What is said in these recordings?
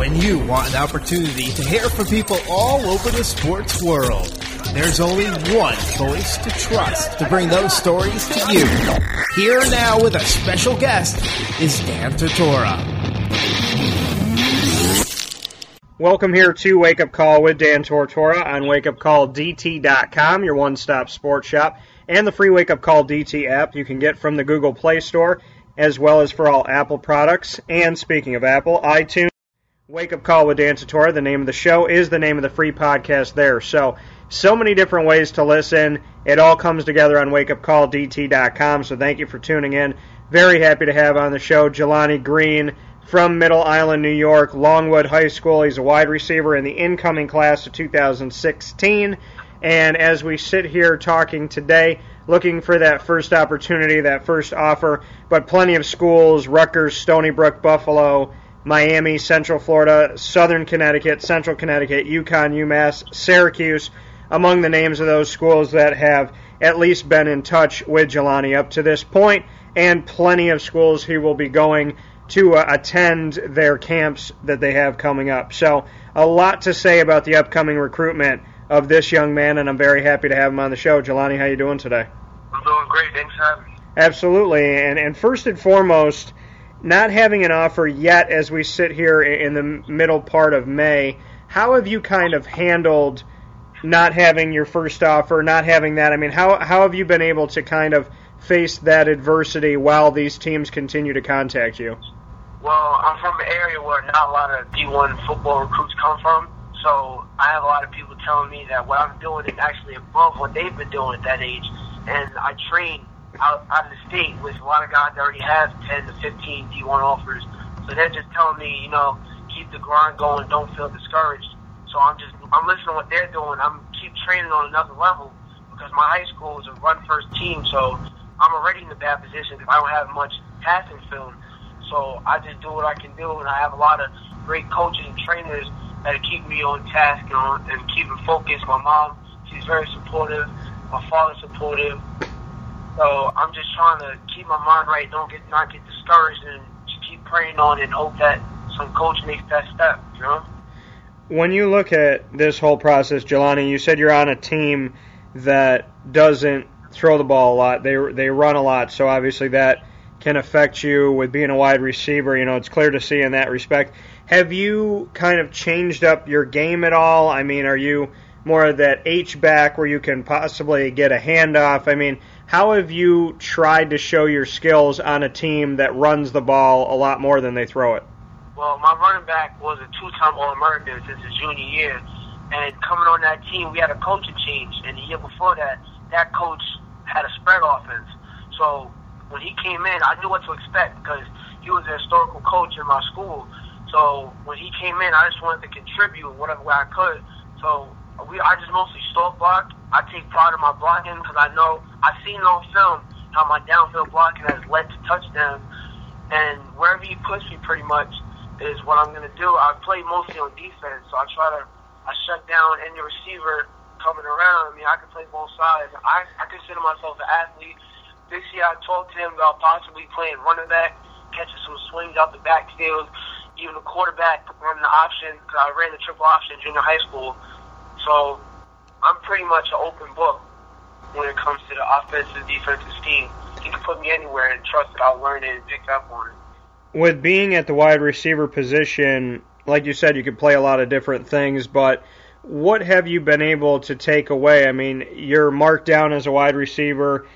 When you want an opportunity to hear from people all over the sports world, there's only one voice to trust to bring those stories to you. Here now with a special guest is Dan Tortora. Welcome here to Wake Up Call with Dan Tortora on wakeupcalldt.com, your one-stop sports shop, and the free Wake Up Call DT app you can get from the Google Play Store, as well as for all Apple products. And speaking of Apple, iTunes, Wake Up Call with Dan Tortora, the name of the show, is the name of the free podcast there. So many different ways to listen. It all comes together on wakeupcalldt.com, so thank you for tuning in. Very happy to have on the show Jelani Green from Middle Island, New York, Longwood High School. He's a wide receiver in the incoming class of 2016. And as we sit here talking today, looking for that first opportunity, that first offer, but plenty of schools, Rutgers, Stony Brook, Buffalo, Miami, Central Florida, Southern Connecticut, Central Connecticut, UConn, UMass, Syracuse, among the names of those schools that have at least been in touch with Jelani up to this point, and plenty of schools he will be going to attend their camps that they have coming up. So a lot to say about the upcoming recruitment of this young man, and I'm very happy to have him on the show. Jelani, how you doing today? I'm doing great. Thanks for having me. Absolutely. And first and foremost, not having an offer yet as we sit here in the middle part of May, how have you kind of handled not having your first offer, not having that? I mean, how have you been able to kind of face that adversity while these teams continue to contact you? Well, I'm from an area where not a lot of D1 football recruits come from, so I have a lot of people telling me that what I'm doing is actually above what they've been doing at that age, and I train out of the state with a lot of guys that already have 10 to 15 D1 offers, so they're just telling me, keep the grind going, don't feel discouraged. So I'm listening to what they're doing. I'm keep training on another level because my high school is a run-first team, so I'm already in a bad position because I don't have much passing film. So I just do what I can do, and I have a lot of great coaches and trainers that keep me on task and keep me focused. My mom, she's very supportive. My father's supportive. So I'm just trying to keep my mind right, not get discouraged, and just keep praying on and hope that some coach makes that step, When you look at this whole process, Jelani, you said you're on a team that doesn't throw the ball a lot. They run a lot, so obviously that can affect you with being a wide receiver. It's clear to see in that respect. Have you kind of changed up your game at all? I mean, are you more of that H-back where you can possibly get a handoff? I mean, how have you tried to show your skills on a team that runs the ball a lot more than they throw it? Well, my running back was a two-time All-American since his junior year, and coming on that team, we had a coaching change, and the year before that, that coach had a spread offense. So when he came in, I knew what to expect because he was a historical coach in my school. So when he came in, I just wanted to contribute whatever way I could. So I just mostly stalk block. I take pride in my blocking because I know I've seen on film how my downfield blocking has led to touchdowns. And wherever he puts me pretty much is what I'm going to do. I play mostly on defense, so I shut down any receiver coming around. I mean, I can play both sides. I consider myself an athlete. This year I talked to him about possibly playing running back, catching some swings out the backfield, even the quarterback running the option, because I ran the triple option in junior high school. So I'm pretty much an open book when it comes to the offensive, defensive scheme. He can put me anywhere and trust that I'll learn it and pick up on it. With being at the wide receiver position, like you said, you could play a lot of different things, but what have you been able to take away? I mean, you're marked down as a wide receiver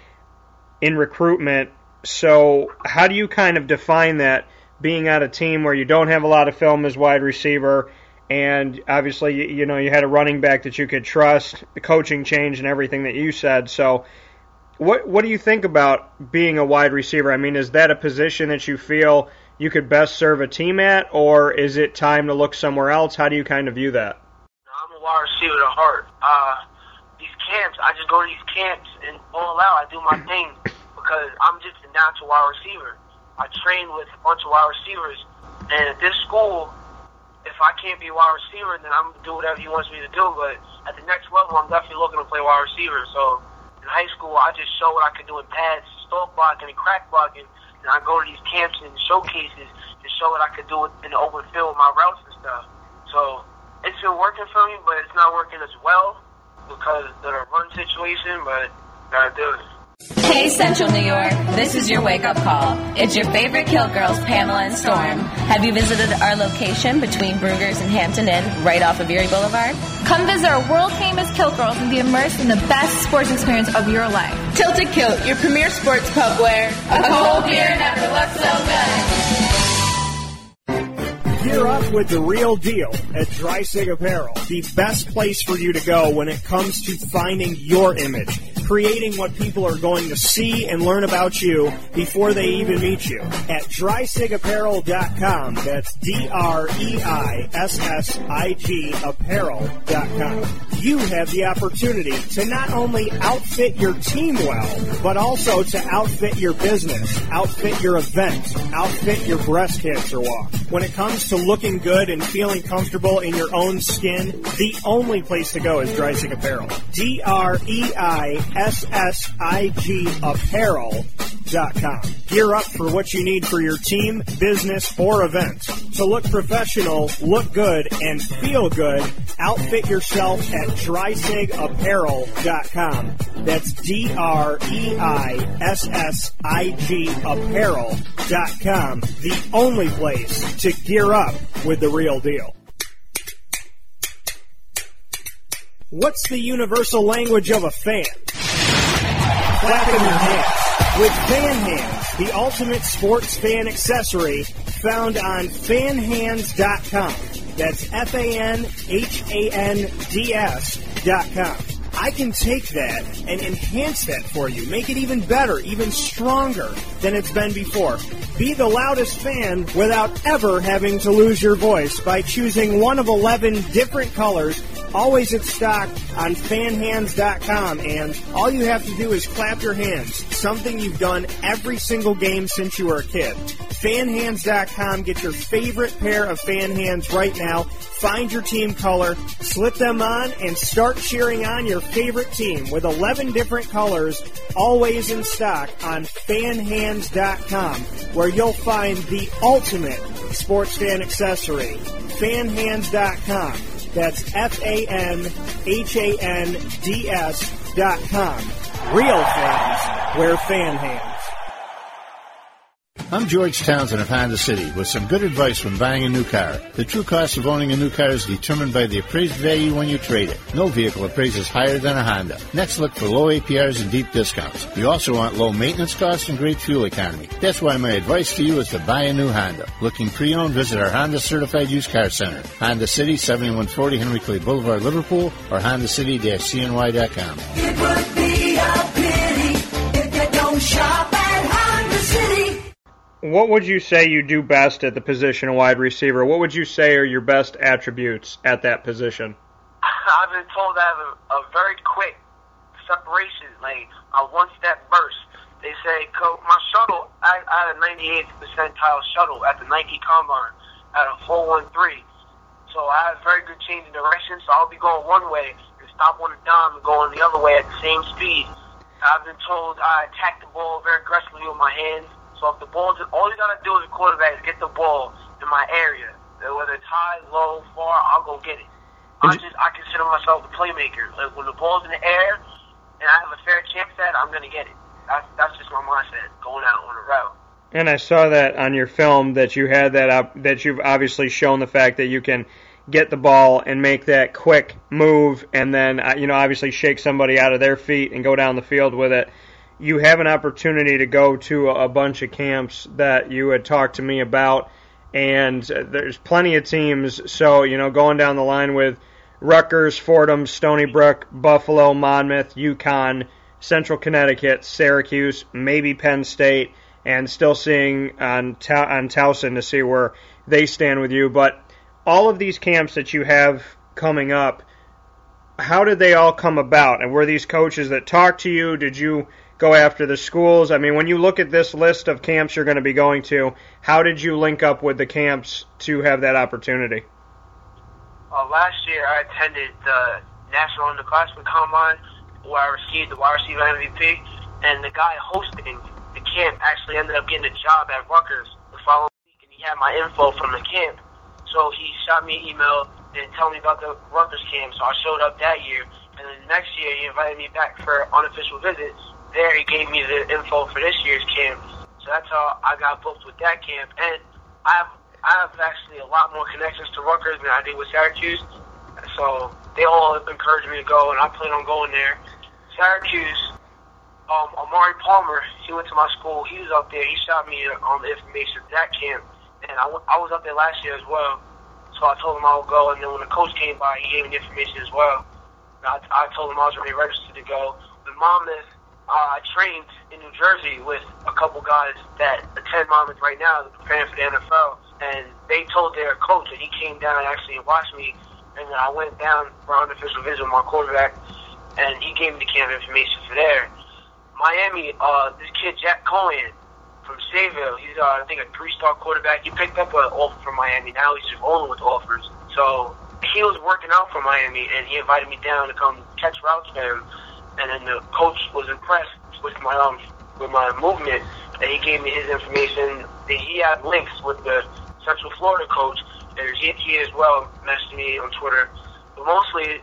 in recruitment, so how do you kind of define that, being at a team where you don't have a lot of film as wide receiver, and obviously, you had a running back that you could trust, the coaching change and everything that you said, so what do you think about being a wide receiver? I mean, is that a position that you feel you could best serve a team at, or is it time to look somewhere else? How do you kind of view that? I'm a wide receiver at heart. These camps, I just go to these camps and all out. I do my thing because I'm just a natural wide receiver. I train with a bunch of wide receivers, and at this school, if I can't be a wide receiver, then I'm going to do whatever he wants me to do. But at the next level, I'm definitely looking to play wide receiver. So in high school, I just show what I can do in pads, stalk blocking, and crack blocking. And I go to these camps and showcases to show what I could do in the open field with my routes and stuff. So it's been working for me, but it's not working as well because of the run situation, but gotta do it. Hey, Central New York, this is your wake-up call. It's your favorite Kill Girls, Pamela and Storm. Have you visited our location between Brugger's and Hampton Inn, right off of Erie Boulevard? Come visit our world-famous Kill Girls and be immersed in the best sports experience of your life. Tilted Kilt, your premier sports pub where a cold beer never looks so good. Gear up with the real deal at Dreisig Apparel, the best place for you to go when it comes to finding your image, creating what people are going to see and learn about you before they even meet you. At DreisigApparel.com, that's DREISSIG apparel.com. You have the opportunity to not only outfit your team well, but also to outfit your business, outfit your event, outfit your breast cancer walk. When it comes to looking good and feeling comfortable in your own skin, the only place to go is Dreisig Apparel. DREISSIG apparel.com. Gear up for what you need for your team, business, or event. To look professional, look good, and feel good, outfit yourself at DreisigApparel.com. That's DREISSIG apparel.com. The only place to gear up with the real deal. What's the universal language of a fan? Clapping your hands. With Fan Hands, the ultimate sports fan accessory found on fanhands.com. That's FANHANDS.com. I can take that and enhance that for you, make it even better, even stronger than it's been before. Be the loudest fan without ever having to lose your voice by choosing one of 11 different colors, always in stock on fanhands.com, and all you have to do is clap your hands, something you've done every single game since you were a kid. Fanhands.com, get your favorite pair of fan hands right now. Find your team color, slip them on, and start cheering on your favorite team with 11 different colors, always in stock on fanhands.com, where you'll find the ultimate sports fan accessory. Fanhands.com. That's FANHANDS.com. Real fans wear fan hands. I'm George Townsend of Honda City with some good advice when buying a new car. The true cost of owning a new car is determined by the appraised value when you trade it. No vehicle appraises higher than a Honda. Next, look for low APRs and deep discounts. You also want low maintenance costs and great fuel economy. That's why my advice to you is to buy a new Honda. Looking pre-owned, visit our Honda Certified Used Car Center. Honda City, 7140 Henry Clay Boulevard, Liverpool, or HondaCity-CNY.com. It would be a pity if you don't shop at Honda City. What would you say you do best at the position of wide receiver? What would you say are your best attributes at that position? I've been told I have a very quick separation, like a one-step burst. They say, Coach, my shuttle, I had a 98th percentile shuttle at the Nike Combine at a 4.13. So I have very good change in direction, so I'll be going one way and stop on a dime and going the other way at the same speed. I've been told I attack the ball very aggressively with my hands. So if the ball, all you gotta do as a quarterback is get the ball in my area. Whether it's high, low, far, I'll go get it. I consider myself a playmaker. Like when the ball's in the air and I have a fair chance at it, I'm gonna get it. That's just my mindset going out on a route. And I saw that on your film that you had that you've obviously shown the fact that you can get the ball and make that quick move, and then obviously shake somebody out of their feet and go down the field with it. You have an opportunity to go to a bunch of camps that you had talked to me about, and there's plenty of teams. So, going down the line with Rutgers, Fordham, Stony Brook, Buffalo, Monmouth, UConn, Central Connecticut, Syracuse, maybe Penn State, and still seeing on Towson to see where they stand with you. But all of these camps that you have coming up, how did they all come about? And were these coaches that talked to you? Did you go after the schools? I mean, when you look at this list of camps you're going to be going to, how did you link up with the camps to have that opportunity? Last year I attended the National Underclassmen Combine, where I received the wide receiver MVP, and the guy hosting the camp actually ended up getting a job at Rutgers the following week, and he had my info from the camp. So he shot me an email and told me about the Rutgers camp. So I showed up that year. And then next year, he invited me back for an unofficial visit. There, he gave me the info for this year's camp. So that's how I got booked with that camp. And I have actually a lot more connections to Rutgers than I did with Syracuse. So they all encouraged me to go, and I plan on going there. Syracuse, Amari Palmer, he went to my school. He was up there. He shot me the information for that camp. And I was up there last year as well. So I told him I would go. And then when the coach came by, he gave me the information as well. I told him I was already registered to go. With Monmouth, I trained in New Jersey with a couple guys that attend Monmouth right now, preparing for the NFL. And they told their coach that he came down actually and watched me. And then I went down for an unofficial visit with my quarterback. And he gave me the camp information for there. Miami, this kid, Jack Cohen from Sayville, he's, I think, a 3-star quarterback. He picked up an offer from Miami. Now he's just rolling with offers. So he was working out for Miami, and he invited me down to come catch routes for him. And then the coach was impressed with my movement, and he gave me his information. He had links with the Central Florida coach, and he as well messaged me on Twitter. But mostly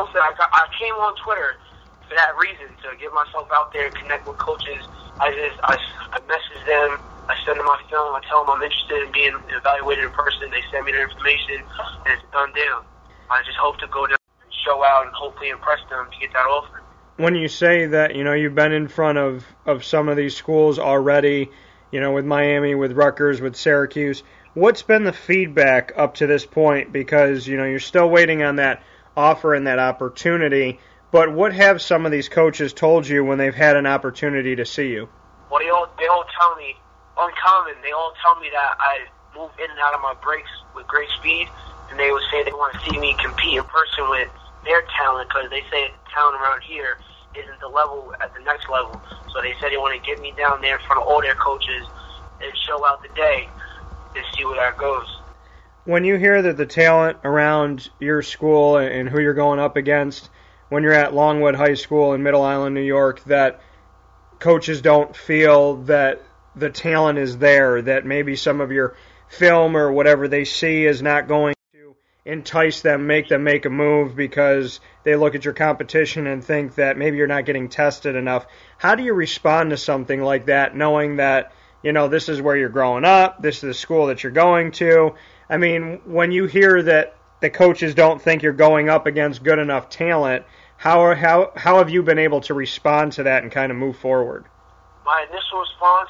I came on Twitter for that reason, to get myself out there and connect with coaches. I message them, I send them my film, I tell them I'm interested in being evaluated in person. They send me their information, and it's a done deal. I just hope to go down and show out and hopefully impress them to get that offer. When you say that, you've been in front of some of these schools already, with Miami, with Rutgers, with Syracuse, what's been the feedback up to this point? Because, you're still waiting on that offer and that opportunity. But what have some of these coaches told you when they've had an opportunity to see you? Well, they all tell me, uncommon, they all tell me that I move in and out of my breaks with great speed, and they would say they want to see me compete in person with their talent, because they say the talent around here isn't the level at the next level. So they said they want to get me down there in front of all their coaches and show out the day and see where that goes. When you hear that the talent around your school and who you're going up against, when you're at Longwood High School in Middle Island, New York, that coaches don't feel that the talent is there, that maybe some of your film or whatever they see is not going to entice them, make a move because they look at your competition and think that maybe you're not getting tested enough. How do you respond to something like that, knowing that, this is where you're growing up, this is the school that you're going to? I mean, when you hear that the coaches don't think you're going up against good enough talent, how have you been able to respond to that and kind of move forward? My initial response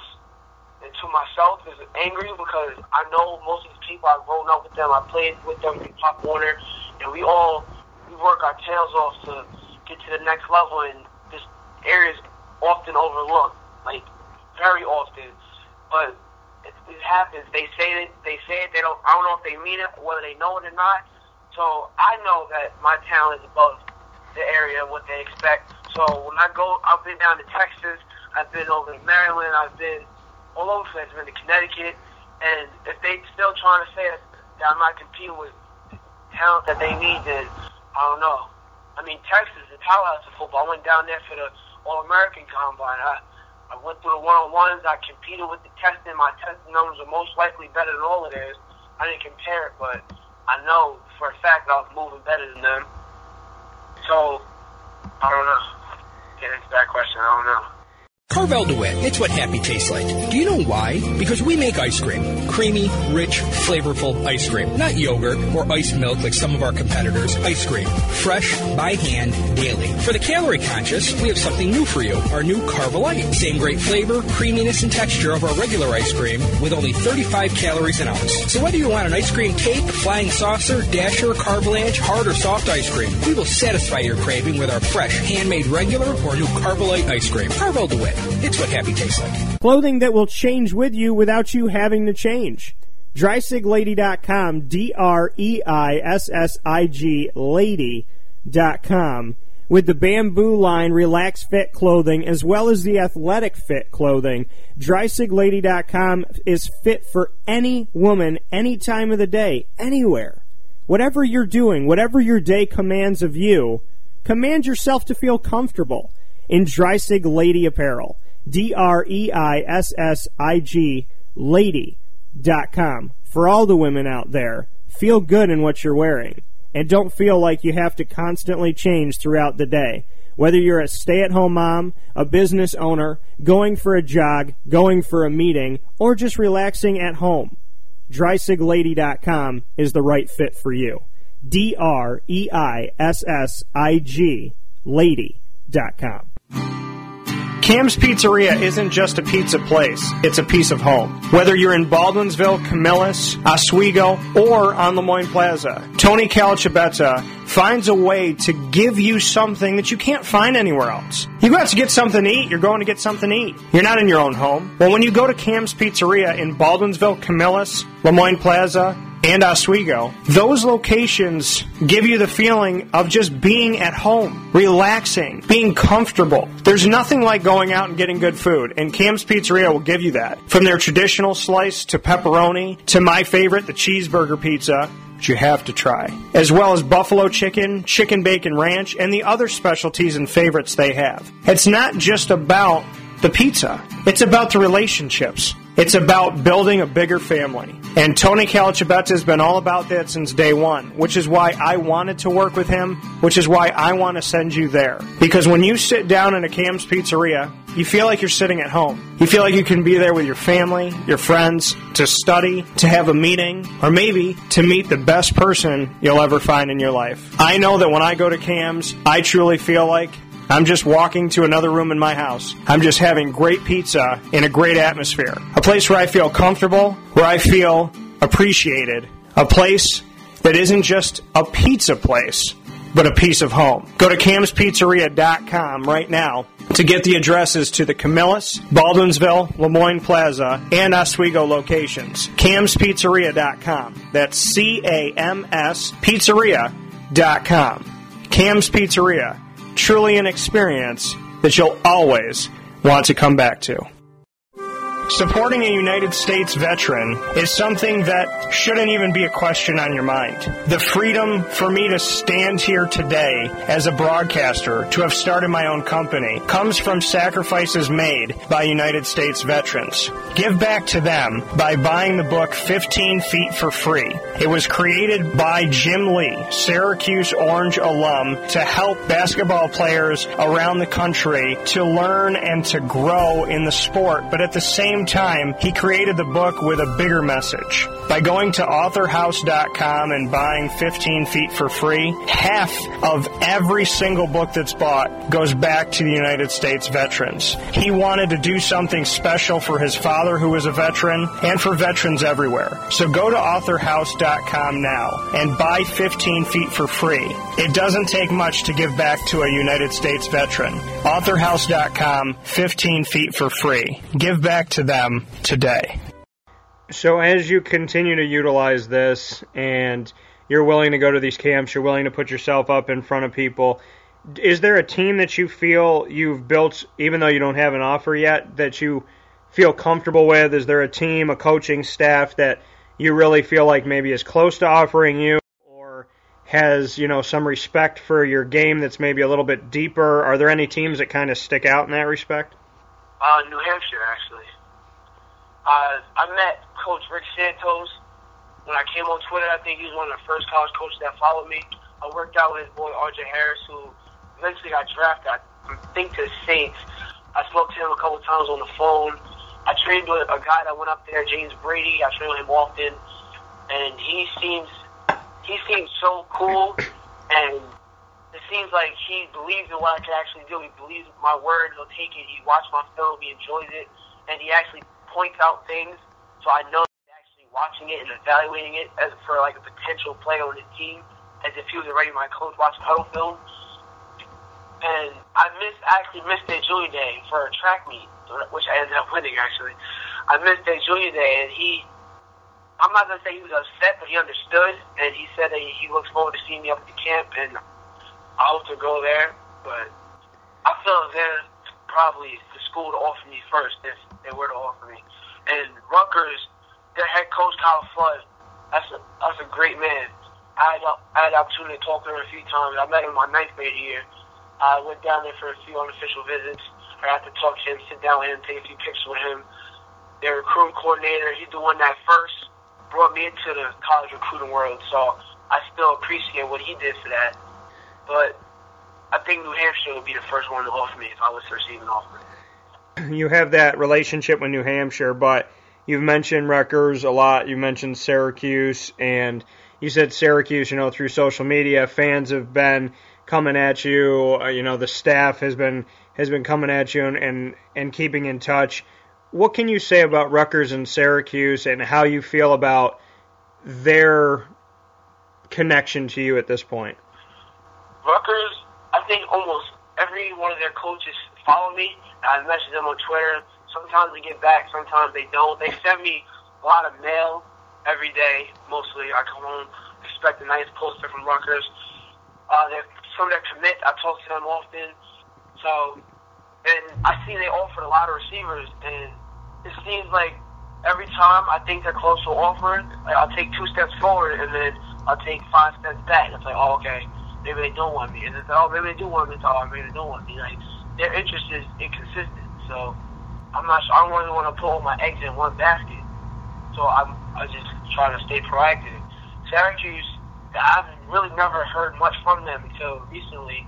to myself is angry, because I know most of the people, I've grown up with them, I played with them in Pop Warner, and we work our tails off to get to the next level, and this area is often overlooked, like very often. But it happens. They say it. They don't. I don't know if they mean it, whether they know it or not. So I know that my talent is above the area, what they expect. So when I go, I've been down to Texas, I've been over to Maryland, I've been all over the place, I've been to Connecticut, and if they still trying to say that I'm not competing with the talent that they need, then I don't know. I mean, Texas is a powerhouse of football. I went down there for the All-American Combine. I went through the one-on-ones, I competed with the testing. My testing numbers are most likely better than all of theirs. I didn't compare it, but I know for a fact that I was moving better than them. So, I don't know. Get into that question, I don't know. Carvel DeWitt, it's what happy tastes like. Do you know why? Because we make ice cream. Creamy, rich, flavorful ice cream. Not yogurt or iced milk like some of our competitors. Ice cream. Fresh, by hand, daily. For the calorie conscious, we have something new for you. Our new Carvelite. Same great flavor, creaminess, and texture of our regular ice cream with only 35 calories an ounce. So whether you want an ice cream cake, flying saucer, dasher, carvalanche, hard or soft ice cream, we will satisfy your craving with our fresh, handmade regular or new Carvelite ice cream. Carvel DeWitt. It's what happy tastes like. Clothing that will change with you without you having to change. DreisigLady.com, DREISSIG Lady.com. With the Bamboo line Relax Fit clothing as well as the Athletic Fit clothing, DreisigLady.com is fit for any woman, any time of the day, anywhere. Whatever you're doing, whatever your day commands of you, command yourself to feel comfortable in Dreisig Lady Apparel. DREISSIG Lady.com. For all the women out there, Feel good in what you're wearing, and don't feel like you have to constantly change throughout the day. Whether you're a stay-at-home mom, a business owner, going for a jog, going for a meeting, or just relaxing at home, DreisigLady.com is the right fit for you. DREISSIG Lady.com. Cam's Pizzeria isn't just a pizza place, it's a piece of home. Whether you're in Baldwinsville, Camillus, Oswego, or on Lemoyne Plaza, Tony Calacibetta finds a way to give you something that you can't find anywhere else. You go out to get something to eat, you're going to get something to eat. You're not in your own home. Well, when you go to Cam's Pizzeria in Baldwinsville, Camillus, Lemoyne Plaza, and Oswego, those locations give you the feeling of just being at home, relaxing, being comfortable. There's nothing like going out and getting good food, and Cam's Pizzeria will give you that. From their traditional slice to pepperoni to my favorite, the cheeseburger pizza, which you have to try, as well as buffalo chicken, chicken bacon ranch, and the other specialties and favorites they have. It's not just about the pizza. It's about the relationships. It's about building a bigger family. And Tony Calacibetta has been all about that since day one, which is why I wanted to work with him, which is why I want to send you there. Because when you sit down in a Cam's Pizzeria, you feel like you're sitting at home. You feel like you can be there with your family, your friends, to study, to have a meeting, or maybe to meet the best person you'll ever find in your life. I know that when I go to Cam's, I truly feel like I'm just walking to another room in my house. I'm just having great pizza in a great atmosphere. A place where I feel comfortable, where I feel appreciated. A place that isn't just a pizza place, but a piece of home. Go to Cam'sPizzeria.com right now to get the addresses to the Camillus, Baldwinsville, Lemoyne Plaza, and Oswego locations. Cam'sPizzeria.com. That's CAMS Pizzeria.com. Cam's Pizzeria. Truly an experience that you'll always want to come back to. Supporting a United States veteran is something that shouldn't even be a question on your mind. The freedom for me to stand here today as a broadcaster, to have started my own company, comes from sacrifices made by United States veterans. Give back to them by buying the book 15 Feet for free. It was created by Jim Lee, Syracuse Orange alum, to help basketball players around the country to learn and to grow in the sport, but at the same time, he created the book with a bigger message. By going to authorhouse.com and buying 15 Feet for free, half of every single book that's bought goes back to the United States veterans. He wanted to do something special for his father, who was a veteran, and for veterans everywhere. So go to authorhouse.com now and buy 15 Feet for free. It doesn't take much to give back to a United States veteran. authorhouse.com, 15 Feet for free. Give back to them today. So as you continue to utilize this and you're willing to go to these camps, you're willing to put yourself up in front of people, is there a team that you feel you've built, even though you don't have an offer yet, that you feel comfortable with? Is there a team, a coaching staff that you really feel like maybe is close to offering you, or has, you know, some respect for your game that's maybe a little bit deeper? Are there any teams that kind of stick out in that respect? New Hampshire, actually. I met Coach Rick Santos when I came on Twitter. I think he was one of the first college coaches that followed me. I worked out with his boy R.J. Harris, who eventually got drafted, I think, to the Saints. I spoke to him a couple times on the phone. I trained with a guy that went up there, James Brady. I trained with him often, and he seems so cool, and it seems like he believes in what I can actually do. He believes my word. He'll take it. He watched my film. He enjoys it, and he actually points out things, so I know he's actually watching it and evaluating it as for like a potential player on the team, as if he was already my coach watching huddle film. And I actually missed their junior day for a track meet, which I ended up winning, actually. I missed their junior day, and I'm not going to say he was upset, but he understood, and he said that he looks forward to seeing me up at the camp, and I hope to go there, but I feel they're probably the school to offer me first if they were to offer me. And Rutgers, their head coach, Kyle Flood, that's a great man. I had the opportunity to talk to him a few times. I met him my 9th grade year. I went down there for a few unofficial visits. I got to talk to him, sit down with him, take a few pictures with him. Their recruiting coordinator, he's the one that first brought me into the college recruiting world, so I still appreciate what he did for that. But I think New Hampshire would be the first one to offer me if I was to receive an offer. You have that relationship with New Hampshire, but you've mentioned Rutgers a lot. You mentioned Syracuse, and you said Syracuse, through social media, fans have been coming at you. The staff has been coming at you and keeping in touch. What can you say about Rutgers and Syracuse and how you feel about their connection to you at this point? Rutgers, I think almost every one of their coaches follow me. I message them on Twitter. Sometimes they get back, sometimes they don't. They send me a lot of mail every day, mostly. I come home, expect a nice poster from Rutgers. Some of their commits, I talk to them often. So, and I see they offered a lot of receivers, and it seems like every time I think they're close to offering, I'll take 2 steps forward, and then I'll take 5 steps back. It's like, oh, okay, maybe they don't want me. And it's like, oh, maybe they do want me. It's like, oh, maybe they don't want me. Like, their interest is inconsistent. So I'm not sure. I don't really want to put all my eggs in one basket. So I just try to stay proactive. Syracuse, I've really never heard much from them until recently.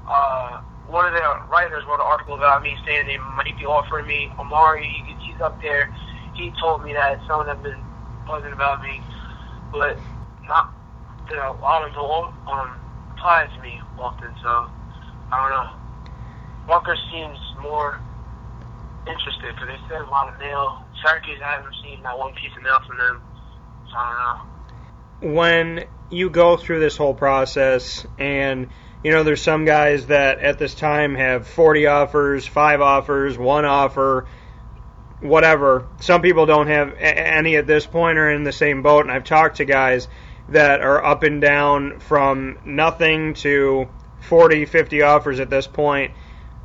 One of their writers wrote an article about me saying they might be offering me Amari. He's up there. He told me that some of them have been buzzing about me, but not. A lot of them don't apply to me often. So I don't know. Walker seems more interested because they send a lot of mail. Syracuse, I haven't received not one piece of mail from them, so I don't know. When you go through this whole process, and there's some guys that at this time have 40 offers, 5 offers, 1 offer, whatever. Some people don't have any at this point or in the same boat, and I've talked to guys that are up and down from nothing to 40, 50 offers at this point.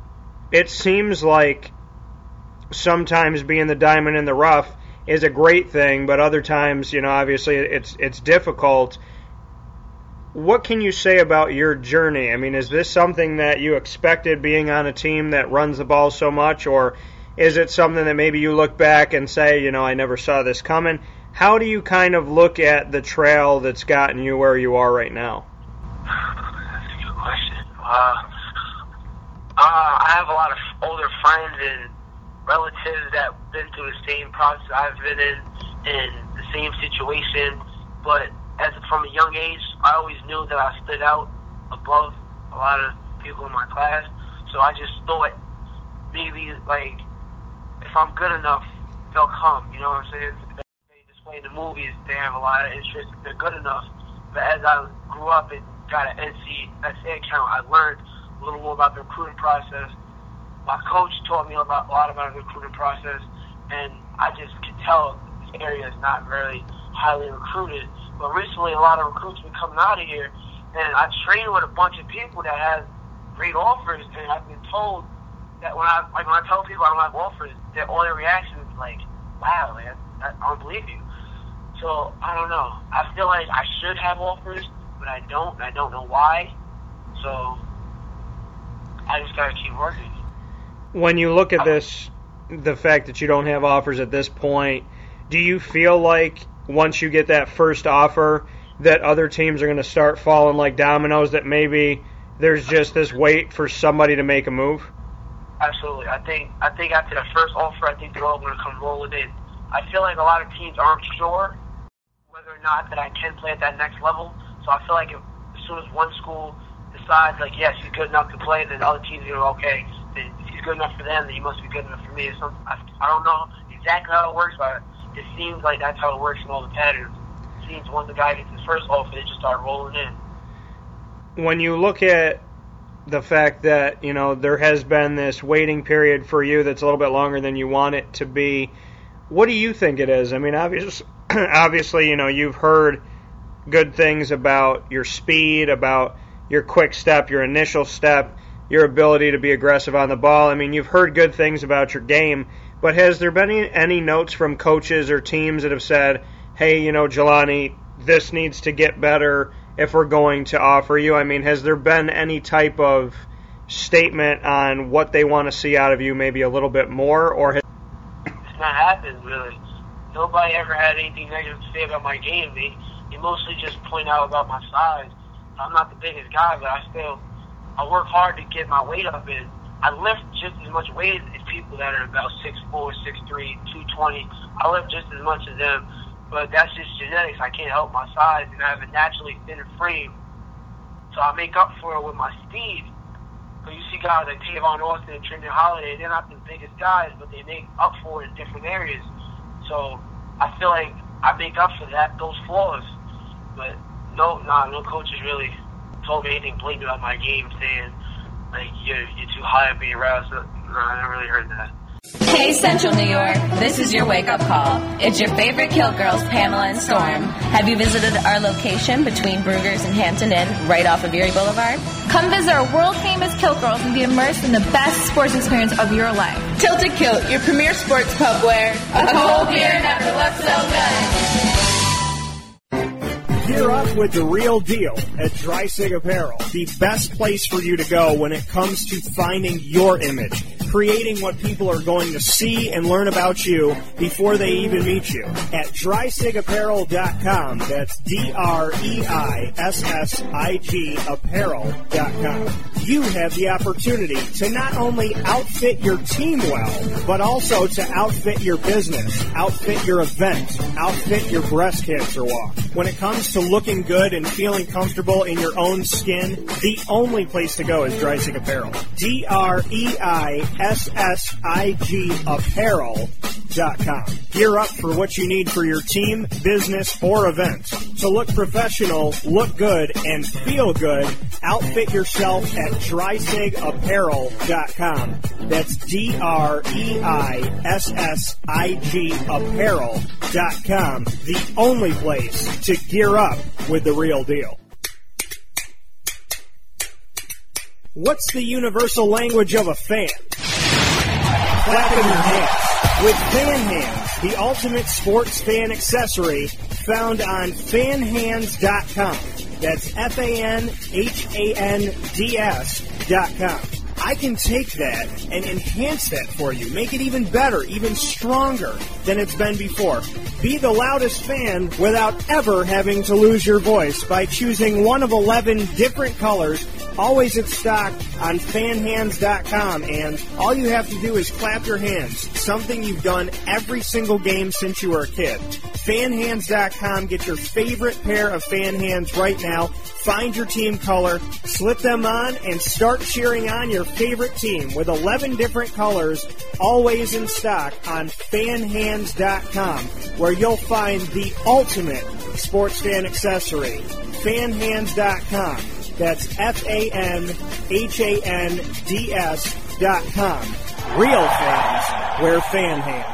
It seems like sometimes being the diamond in the rough is a great thing, but other times, obviously it's difficult. What can you say about your journey? I mean, is this something that you expected being on a team that runs the ball so much, or is it something that maybe you look back and say, I never saw this coming? How do you kind of look at the trail that's gotten you where you are right now? That's a good question. I have a lot of older friends and relatives that have been through the same process I've been in the same situation. But from a young age, I always knew that I stood out above a lot of people in my class. So I just thought maybe, if I'm good enough, they'll come. You know what I'm saying? They display in the movies, they have a lot of interest if they're good enough. But as I grew up and got an NCSA account, I learned a little more about the recruiting process. My coach taught me a lot about the recruiting process, and I just could tell this area is not very highly recruited. But recently, a lot of recruits have been coming out of here, and I trained with a bunch of people that have great offers, and I've been told that when I tell people I don't have offers, that all their reaction is like, "Wow, man, I don't believe you." So I don't know. I feel like I should have offers, but I don't. And I don't know why. So I just gotta keep working. When you look at this, the fact that you don't have offers at this point, do you feel like once you get that first offer that other teams are going to start falling like dominoes, that maybe there's just this wait for somebody to make a move? Absolutely. I think after the first offer, I think they're all going to come rolling in. I feel like a lot of teams aren't sure whether or not that I can play at that next level. So I feel like as soon as one school decides, like, yes, he's good enough to play, then the other teams are going to, okay, then if he's good enough for them, then he must be good enough for me. I don't know exactly how it works, but it seems like that's how it works in all the patterns. It seems once the guy gets his first offer, they just start rolling in. When you look at the fact that, there has been this waiting period for you that's a little bit longer than you want it to be, what do you think it is? I mean, obviously, you've heard good things about your speed, about your quick step, your initial step, your ability to be aggressive on the ball. I mean, you've heard good things about your game, but has there been any notes from coaches or teams that have said, hey, Jelani, this needs to get better if we're going to offer you? I mean, has there been any type of statement on what they want to see out of you, maybe a little bit more? Or it's not happened, really. nobody ever had anything negative to say about my game. They mostly just point out about my size. I'm not the biggest guy, but I work hard to get my weight up, and I lift just as much weight as people that are about 6'4", 6'3", 220. I lift just as much as them, but that's just genetics. I can't help my size, and I have a naturally thinner frame, so I make up for it with my speed. So you see guys like Tavon Austin and Trenton Holiday, they're not the biggest guys, but they make up for it in different areas. So I feel like I make up for those flaws. But no coaches really told me anything blatant about my game, saying like you're too high up in your route. So, no, I never really heard that. Hey, Central New York, this is your wake-up call. It's your favorite Kill Girls, Pamela and Storm. Have you visited our location between Brugger's and Hampton Inn, right off of Erie Boulevard? Come visit our world-famous Kilt Girls and be immersed in the best sports experience of your life. Tilted Kilt, your premier sports pub where a cold beer never looks so good. Gear up with the real deal at Dreisig Apparel, the best place for you to go when it comes to finding your image, creating what people are going to see and learn about you before they even meet you. At DreisigApparel.com, that's DREISSIG Apparel.com. You have the opportunity to not only outfit your team well, but also to outfit your business, outfit your event, outfit your breast cancer walk. When it comes to looking good and feeling comfortable in your own skin, the only place to go is Dreisig Apparel. DREISSIG Apparel.com. Gear up for what you need for your team, business, or event. To look professional, look good, and feel good, outfit yourself at DreisigApparel.com. That's DREISSIG Apparel.com. The only place to gear up with the real deal. What's the universal language of a fan? Clapping your hands. With Fan Hands, the ultimate sports fan accessory, found on fanhands.com. That's FANHANDS.com. I can take that and enhance that for you, make it even better, even stronger than it's been before. Be the loudest fan without ever having to lose your voice by choosing one of 11 different colors, always in stock on fanhands.com, and all you have to do is clap your hands, something you've done every single game since you were a kid. Fanhands.com, get your favorite pair of fan hands right now, find your team color, slip them on, and start cheering on your favorite team with 11 different colors, always in stock on fanhands.com, where you'll find the ultimate sports fan accessory. Fanhands.com. That's FANHANDS.com. Real fans wear fan hands.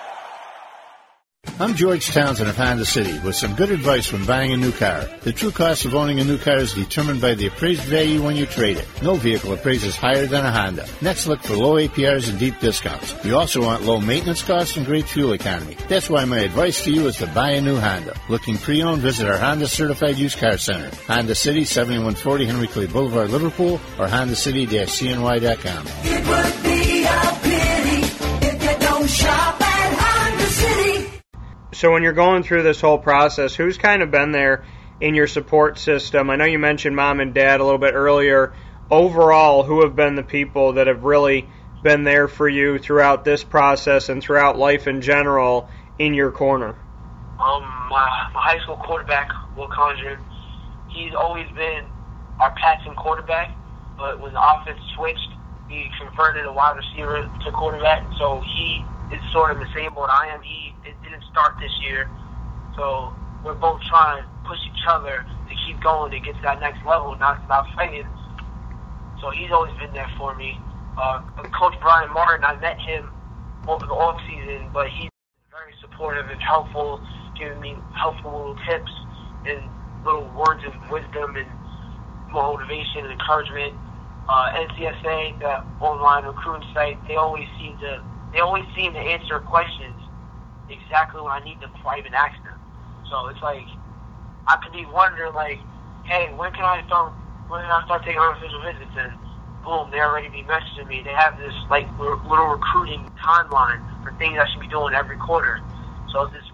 I'm George Townsend of Honda City with some good advice when buying a new car. The true cost of owning a new car is determined by the appraised value when you trade it. No vehicle appraises higher than a Honda. Next, look for low APRs and deep discounts. You also want low maintenance costs and great fuel economy. That's why my advice to you is to buy a new Honda. Looking pre-owned, visit our Honda Certified Used Car Center. Honda City, 7140 Henry Clay Boulevard, Liverpool, or HondaCity-CNY.com. It would be a pity if you don't shop at Honda City. So when you're going through this whole process, who's kind of been there in your support system? I know you mentioned mom and dad a little bit earlier. Overall, who have been the people that have really been there for you throughout this process and throughout life in general in your corner? My high school quarterback, Will Condren, he's always been our passing quarterback, but when the offense switched, he converted a wide receiver to quarterback, so he is sort of the same boat I am. It didn't start this year, so we're both trying to push each other to keep going to get to that next level, not stop fighting. So he's always been there for me. Coach Brian Martin, I met him over the off season, but he's very supportive and helpful, giving me helpful little tips and little words of wisdom and motivation and encouragement. NCSA, the online recruiting site, they always seem to answer questions exactly when I need them before I even ask them. So it's like I could be wondering, like, hey, when can I start taking unofficial visits? And boom, they already be messaging me. They have this like little recruiting timeline for things I should be doing every quarter. So it's this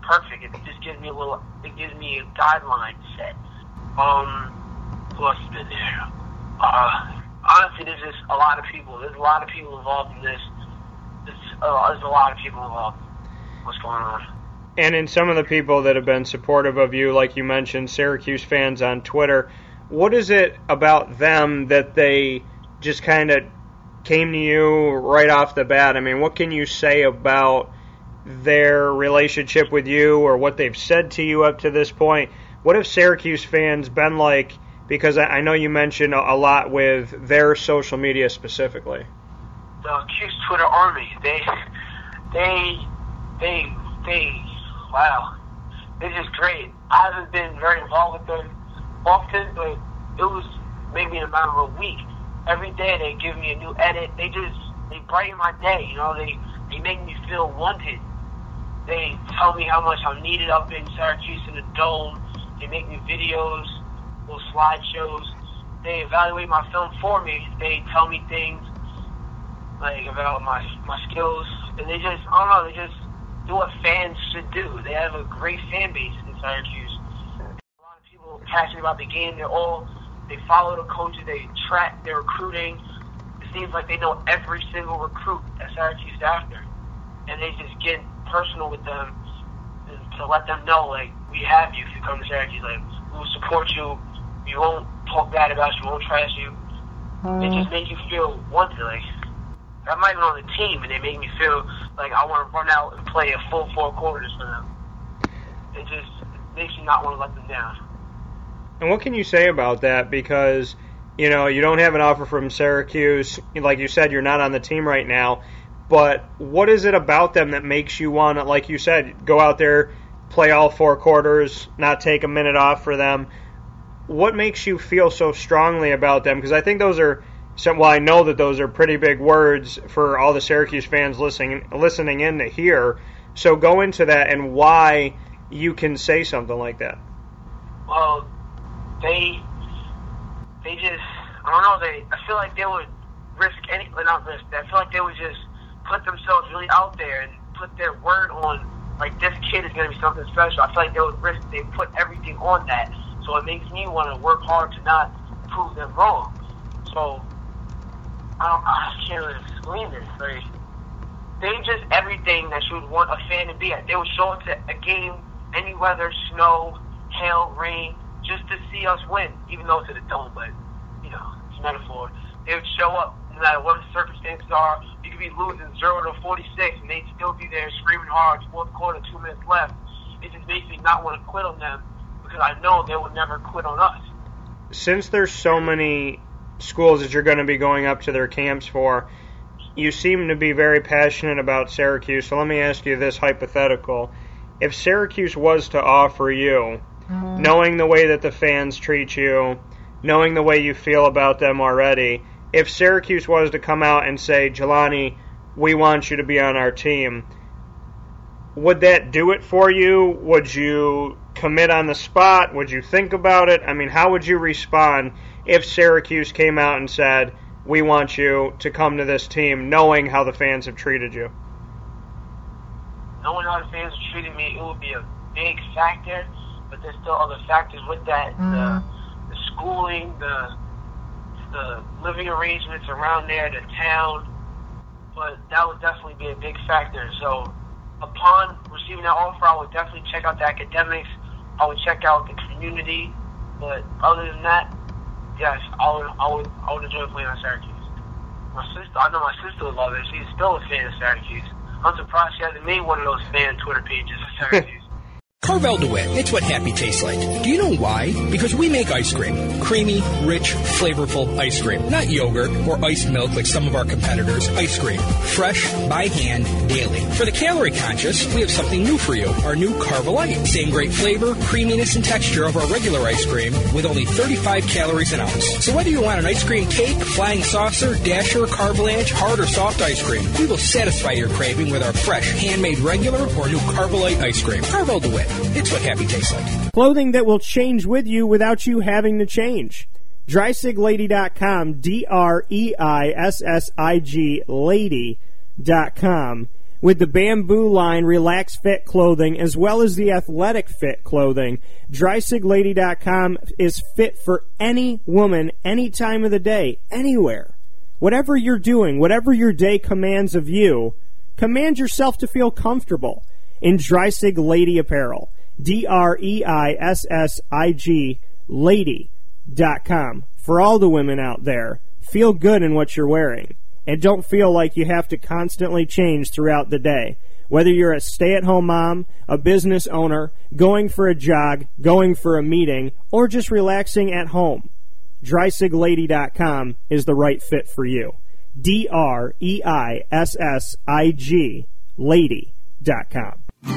perfect. It just gives me a guideline set. Who else has been there? Honestly, there's just a lot of people. There's a lot of people involved in this. There's a lot of people involved. What's going on? And in some of the people that have been supportive of you, like you mentioned, Syracuse fans on Twitter, what is it about them that they just kind of came to you right off the bat? I mean, what can you say about their relationship with you or what they've said to you up to this point? What have Syracuse fans been like? Because I know you mentioned a lot with their social media specifically. The Cuse Twitter army, wow, they're just great. I haven't been very involved with them often, but it was maybe in a matter of a week. Every day they give me a new edit. They brighten my day. You know, they make me feel wanted. They tell me how much I'm needed up in Syracuse in the Dome. They make me videos, little slideshows. They evaluate my film for me. They tell me things like about my skills, and they just, I don't know, they just do what fans should do. They have a great fan base in Syracuse. A lot of people passionate about the game. They follow the coaches. They track their recruiting. It seems like they know every single recruit that Syracuse is after, and they just get personal with them to let them know, like, we have you if you come to Syracuse. Like, we will support you. We won't talk bad about you. We won't trash you. It just makes you feel wanted. Like, I'm not even on the team, and they make me feel like I want to run out and play a full 4 quarters for them. It just makes you not want to let them down. And what can you say about that? Because, you know, you don't have an offer from Syracuse. Like you said, you're not on the team right now. But what is it about them that makes you want to, like you said, go out there, play all 4 quarters, not take a minute off for them? What makes you feel so strongly about them? Because I think those are I know that those are pretty big words for all the Syracuse fans listening in to hear. So go into that and why you can say something like that. Well, they just, I don't know, I feel like they would I feel like they would just put themselves really out there and put their word on, like, this kid is going to be something special. I feel like they put everything on that. So it makes me want to work hard to not prove them wrong. So I can't really explain this. Like, they just everything that you would want a fan to be at. They would show up to a game, any weather, snow, hail, rain, just to see us win, even though it's in a dome, but, you know, it's a metaphor. They would show up no matter what the circumstances are. You could be losing 0-46, and they'd still be there screaming hard, 4th quarter, 2 minutes left. It just makes me not want to quit on them because I know they would never quit on us. Since there's so many schools that you're going to be going up to their camps for, you seem to be very passionate about Syracuse. So let me ask you this hypothetical. If Syracuse was to offer you, knowing the way that the fans treat you, knowing the way you feel about them already, if Syracuse was to come out and say, Jelani, we want you to be on our team, would that do it for you? Would you commit on the spot? Would you think about it? I mean, how would you respond if Syracuse came out and said, we want you to come to this team, knowing how the fans have treated you? Knowing how the fans have treated me, it would be a big factor, but there's still other factors with that. The schooling, the living arrangements around there, the town, but that would definitely be a big factor. So upon receiving that offer, I would definitely check out the academics. I would check out the community, but other than that, yes, I would enjoy playing on Syracuse. I know my sister would love it. She's still a fan of Syracuse. I'm surprised she hasn't made one of those fan Twitter pages of Syracuse. Carvel DeWitt, it's what happy tastes like. Do you know why? Because we make ice cream. Creamy, rich, flavorful ice cream. Not yogurt or iced milk like some of our competitors. Ice cream. Fresh, by hand, daily. For the calorie conscious, we have something new for you. Our new Carvelite. Same great flavor, creaminess, and texture of our regular ice cream with only 35 calories an ounce. So whether you want an ice cream cake, flying saucer, dasher, carvalanche, hard or soft ice cream, we will satisfy your craving with our fresh, handmade regular or new Carvelite ice cream. Carvel DeWitt. It's what happy tastes like. Clothing that will change with you without you having to change. DreisigLady.com, DREISSIG Lady.com. With the Bamboo line Relax Fit clothing as well as the Athletic Fit clothing, DreisigLady.com is fit for any woman, any time of the day, anywhere. Whatever you're doing, whatever your day commands of you, command yourself to feel comfortable in Dreisig Lady apparel. DREISSIG Lady.com. For all the women out there, feel good in what you're wearing. And don't feel like you have to constantly change throughout the day. Whether you're a stay-at-home mom, a business owner, going for a jog, going for a meeting, or just relaxing at home, DreisigLady.com is the right fit for you. DREISSIG Lady.com.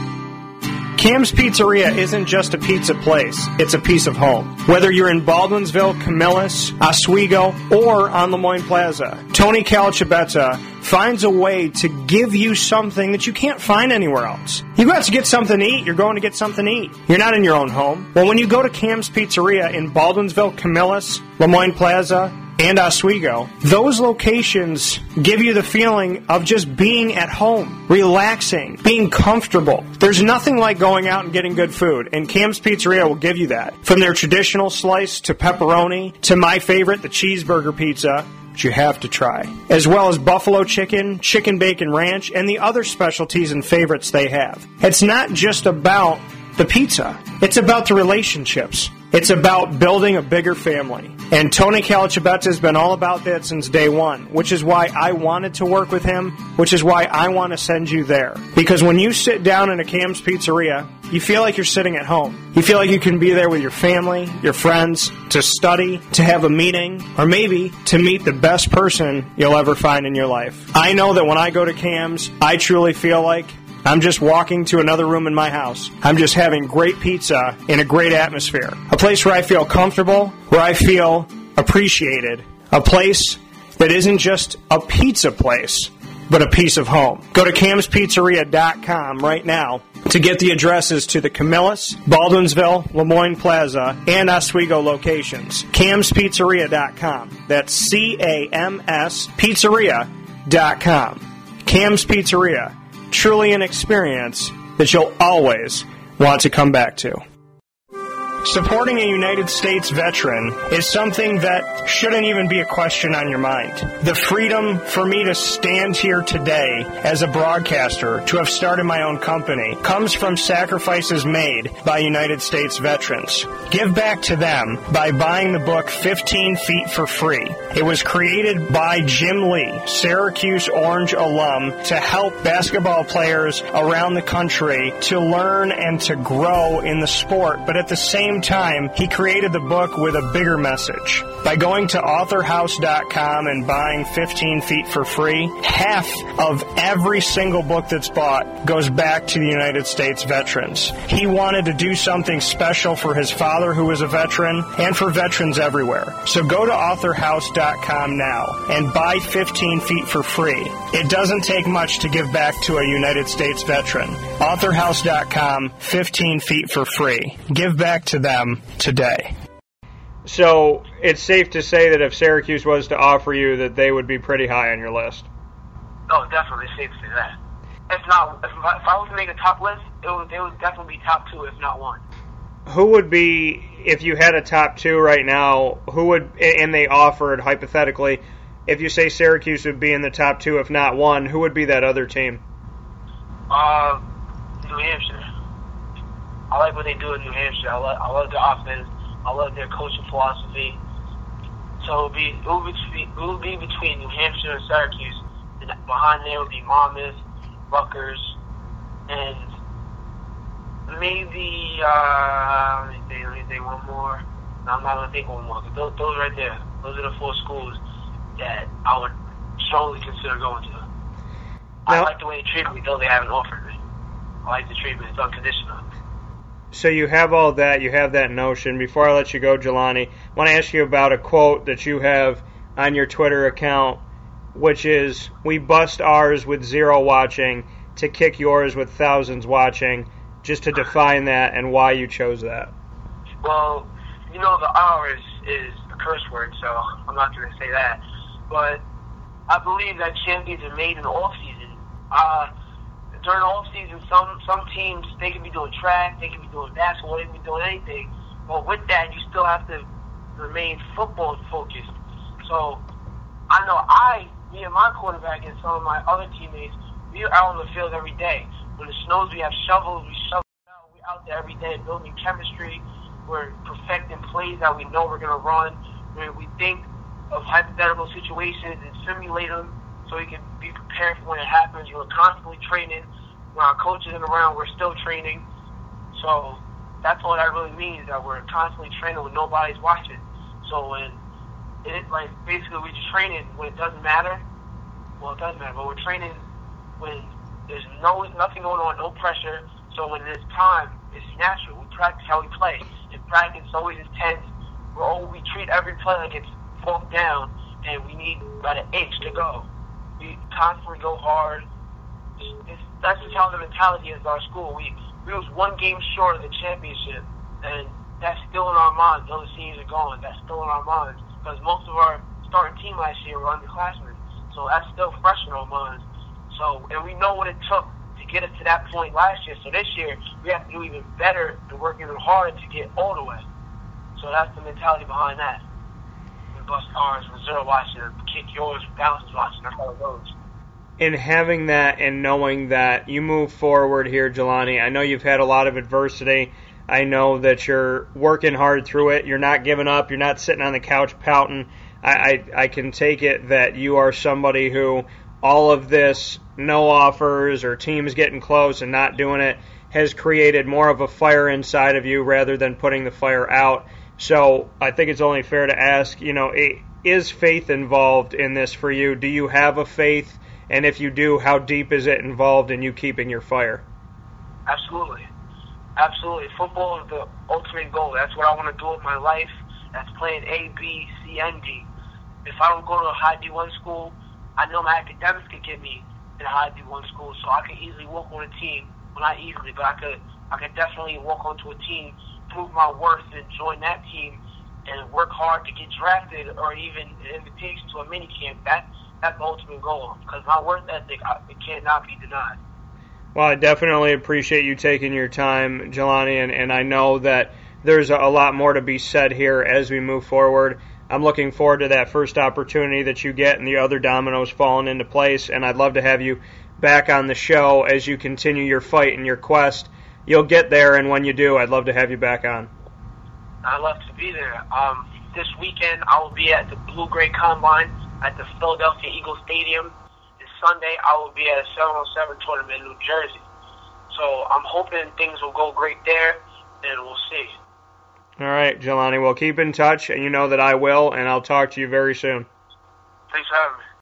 Cam's Pizzeria isn't just a pizza place, it's a piece of home. Whether you're in Baldwinsville, Camillus, Oswego, or on Lemoyne Plaza, Tony Calciabetta finds a way to give you something that you can't find anywhere else. You go out to get something to eat, you're going to get something to eat. You're not in your own home. Well, when you go to Cam's Pizzeria in Baldwinsville, Camillus, Lemoyne Plaza, and Oswego, those locations give you the feeling of just being at home, relaxing, being comfortable. There's nothing like going out and getting good food, and Cam's Pizzeria will give you that. From their traditional slice to pepperoni to my favorite, the cheeseburger pizza, which you have to try, as well as buffalo chicken, chicken bacon ranch, and the other specialties and favorites they have. It's not just about the pizza. It's about the relationships. It's about building a bigger family. And Tony Calciabetta has been all about that since day one, which is why I wanted to work with him, which is why I want to send you there. Because when you sit down in a Cam's Pizzeria, you feel like you're sitting at home. You feel like you can be there with your family, your friends, to study, to have a meeting, or maybe to meet the best person you'll ever find in your life. I know that when I go to Cam's, I truly feel like I'm just walking to another room in my house. I'm just having great pizza in a great atmosphere. A place where I feel comfortable, where I feel appreciated. A place that isn't just a pizza place, but a piece of home. Go to Cam'sPizzeria.com right now to get the addresses to the Camillus, Baldwinsville, Lemoyne Plaza, and Oswego locations. Cam'sPizzeria.com. That's CAMS Pizzeria.com. Cam's Pizzeria. Truly an experience that you'll always want to come back to. Supporting a United States veteran is something that shouldn't even be a question on your mind. The freedom for me to stand here today as a broadcaster, to have started my own company, comes from sacrifices made by United States veterans. Give back to them by buying the book 15 Feet for free. It was created by Jim Lee, Syracuse Orange alum, to help basketball players around the country to learn and to grow in the sport, but at the same time, he created the book with a bigger message. By going to authorhouse.com and buying 15 Feet for free, half of every single book that's bought goes back to the United States veterans. He wanted to do something special for his father, who was a veteran, and for veterans everywhere. So go to authorhouse.com now and buy 15 Feet for free. It doesn't take much to give back to a United States veteran. authorhouse.com, 15 Feet for free. Give back to them today. So it's safe to say that if Syracuse was to offer you, that they would be pretty high on your list. Oh, definitely safe to say that. If I was to make a top list, they would definitely be top two, if not one. Who would be, if you had a top two right now, who would, and they offered, hypothetically, if you say Syracuse would be in the top two, if not one, who would be that other team? New Hampshire. I like what they do in New Hampshire. I love their offense. I love their coaching philosophy. So it would be between New Hampshire and Syracuse. And behind there would be Monmouth, Rutgers, and maybe let me think one more. No, I'm not gonna think one more. Those right there, those are the four schools that I would strongly consider going to. I like the way they treat me, though they haven't offered me. I like the treatment; it's unconditional. So you have all that, you have that notion. Before I let you go, Jelani, I want to ask you about a quote that you have on your Twitter account, which is, "We bust ours with 0 watching to kick yours with thousands watching," just to define that and why you chose that. Well, the R is a curse word, so I'm not going to say that. But I believe that champions are made in the off-season. during the off season, some teams, they can be doing track, they can be doing basketball, they can be doing anything. But with that, you still have to remain football focused. So I know me and my quarterback and some of my other teammates, we are out on the field every day. When it snows, we have shovels, we shovel out. We're out there every day building chemistry. We're perfecting plays that we know we're going to run. We think of hypothetical situations and simulate them so we can be prepared for when it happens. We're constantly training. When our coach isn't around, we're still training. So that's all that really means, that we're constantly training when nobody's watching. So when basically we're just training when it doesn't matter. Well, it does matter, but we're training when there's nothing going on, no pressure. So when it's time, it's natural. We practice how we play. In practice, it's always intense. We treat every play like it's fourth down, and we need about an inch to go. We constantly go hard. That's just how the mentality is at our school. We was one game short of the championship, and that's still in our minds. The other seniors are gone. That's still in our minds because most of our starting team last year were underclassmen. So that's still fresh in our minds. So, and we know what it took to get us to that point last year. So this year, we have to do even better and work even harder to get all the way. So that's the mentality behind that. We bust ours, reserve watching, kick yours, bounces watching. That's how it goes. In having that and knowing that you move forward here, Jelani, I know you've had a lot of adversity. I know that you're working hard through it. You're not giving up. You're not sitting on the couch pouting. I can take it that you are somebody who all of this no offers or teams getting close and not doing it has created more of a fire inside of you rather than putting the fire out. So I think it's only fair to ask, is faith involved in this for you? Do you have a faith? And if you do, how deep is it involved in you keeping your fire? Absolutely. Absolutely. Football is the ultimate goal. That's what I want to do with my life. That's playing A, B, C, and D. If I don't go to a high D1 school, I know my academics could get me in a high D1 school, so I could easily walk on a team. Well, not easily, but I could definitely walk onto a team, prove my worth, and join that team and work hard to get drafted or even an invitation to a mini camp. That's the ultimate goal because my work ethic, it cannot be denied. Well, I definitely appreciate you taking your time, Jelani, and I know that there's a lot more to be said here as we move forward. I'm looking forward to that first opportunity that you get and the other dominoes falling into place, and I'd love to have you back on the show as you continue your fight and your quest. You'll get there, and when you do, I'd love to have you back on. I'd love to be there. This weekend, I will be at the Blue-Gray Combine at the Philadelphia Eagles Stadium. This Sunday, I will be at a 7-on-7 tournament in New Jersey. So I'm hoping things will go great there, and we'll see. All right, Jelani, well, keep in touch, and you know that I will, and I'll talk to you very soon. Thanks for having me.